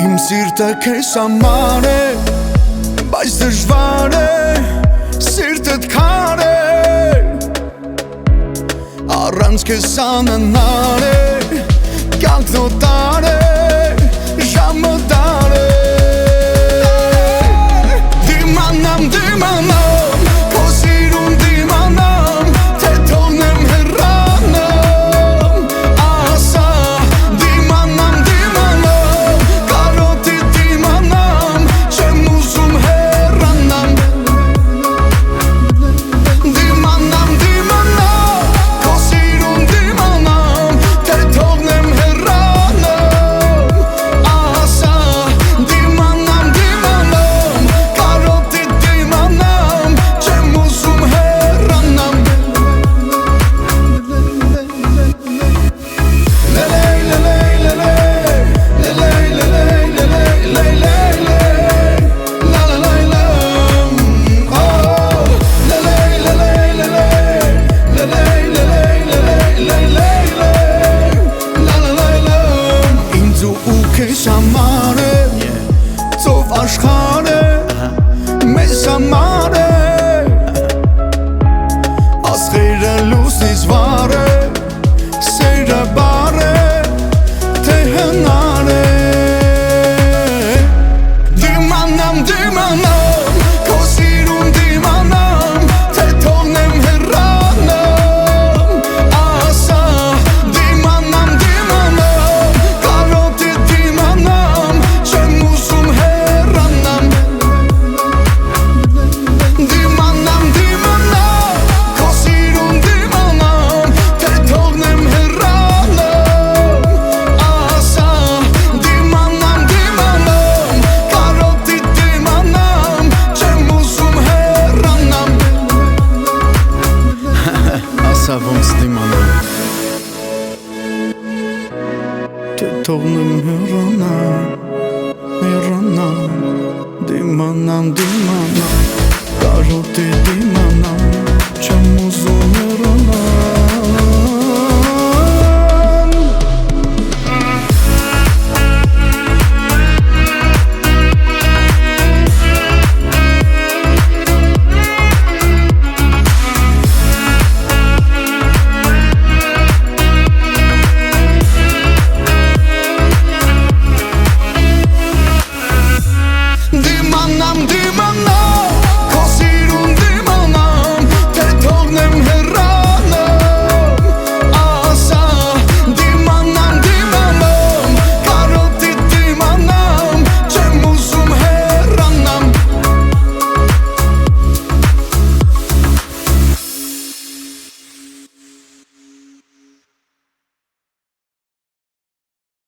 Իմ սիրտը քեզ համար է, բայց դժվար է, սիրտդ քար է, առանց քեզ անհնար է, կյանքն օտար է, ժամը դար է, դիմանամ, դիմանամ, քո սիրուն դիմանամ, թե թողնեմ հեռանամ, ասա, դիմանամ, դիմանամ, կարոտի դիմանամ, չեմ ուզում հեռանամ, դիմանամ, դիմանամ, քո սիրուն դիմանամ, թե թողնեմ հեռանամ, ասա, դիմանամ, դիմանամ, կարոտի դիմանամ, չեմ ուզում հեռանամ, ինձ ու քեզ համար է, ծով աշխարհ է, մեզ համար է, աստղերը լուսնից վար է, սերը բար է, թե հնար է, դիմանամ, դիմանամ, քո սիրուն դիմանամ, թե թողնեմ հեռանամ, ասա, դիմանամ, դիմանամ, կարոտի դիմանամ, չեմ ուզում հեռանամ, դիմանամ, դիմանամ, քո սիրուն դիմանամ, թե թողնեմ հեռանամ, ասա, դիմանամ, դիմանամ, կարոտի դիմանամ, չեմ ուզում հեռանամ, ասա ոնց դիմանամ, թե թողնեմ հեռանամ, հեռանամ, դիմանամ, դիմանամ, կարոտի դիմանամ